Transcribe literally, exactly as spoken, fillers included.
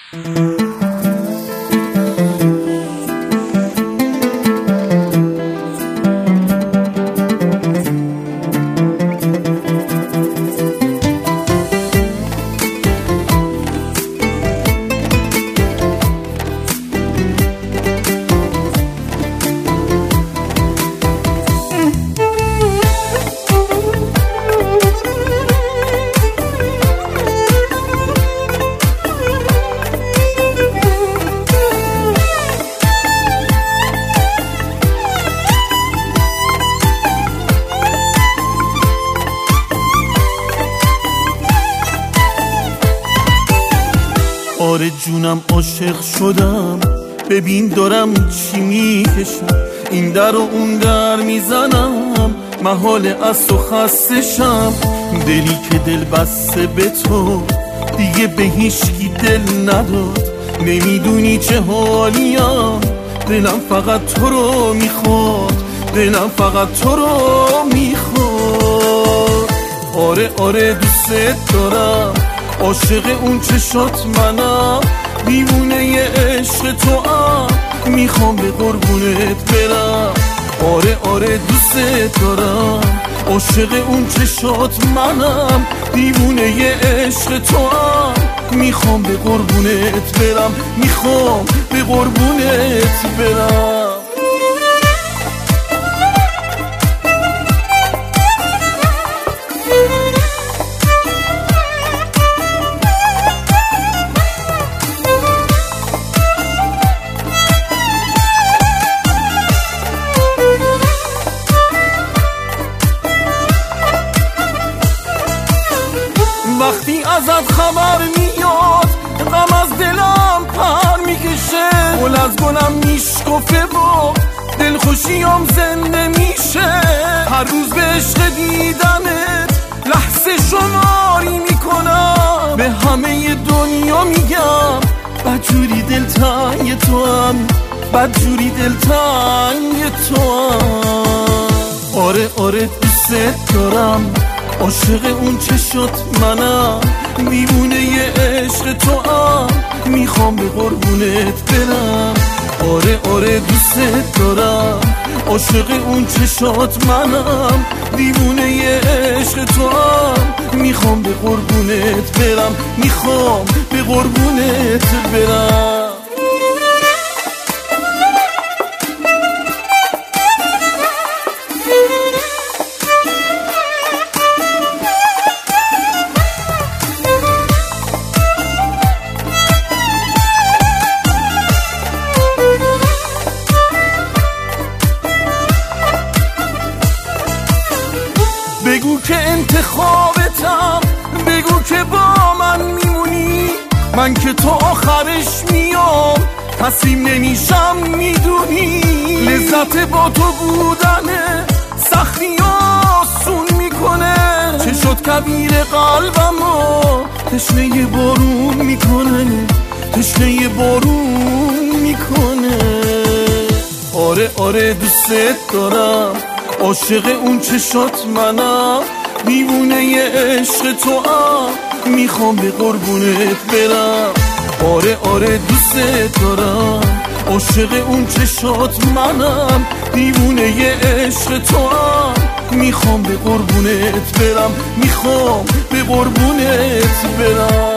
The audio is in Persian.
آره جونم عاشق شدم، ببین دارم چی میکشم، این در و اون در میزنم، محال از تو خستشم. دلی که دل بسته به تو دیگه به هیچکی دل نداد، نمیدونی چه حالیم، دلم فقط تو رو میخواد، دلم فقط تو رو میخواد. آره آره دوست دارم، عاشق اون چشات منم، دیوونه ی عشق تو ام، میخوام به قربونت برم. آره آره دوست دارم، عاشق اون چشات منم، دیوونه ی عشق تو ام، میخوام به قربونت برم، میخوام به قربونت برم. وقتی ازت خبر میاد غم از دلم پر میکشه، گل از گلم میشکفه و دلخوشیم زنده میشه. هر روز به عشق دیدنت لحظه شماری میکنم، به همه دنیا میگم بدجوری دلتنگ تو هم، بدجوری دلتنگ تو هم. آره آره دوست دارم، عاشق اون چشات منم، دیوونه ی عشق تو ام، میخوام به قربونت برم. آره آره دوست دارم، عاشق اون چشات منم، دیوونه ی عشق تو ام، میخوام به قربونت برم، میخوام به قربونت برم. بگو که انتخابتم، بگو که با من میمونی، من که تو آخرش میام، تصمیم نمیشم میدونی. لذت با تو بودنه سختی آسون میکنه، چشات کبیر قلبمو تشنه بارون میکنه، تشنه بارون میکنه. آره آره دوست دارم، عاشق اون چشات منم، دیوونه ی عشق تو ام، میخوام به قربونت برم. آره آره دوست دارم، عاشق اون چشات منم، دیوونه ی عشق تو ام، میخوام به قربونت برم، میخوام به قربونت برم.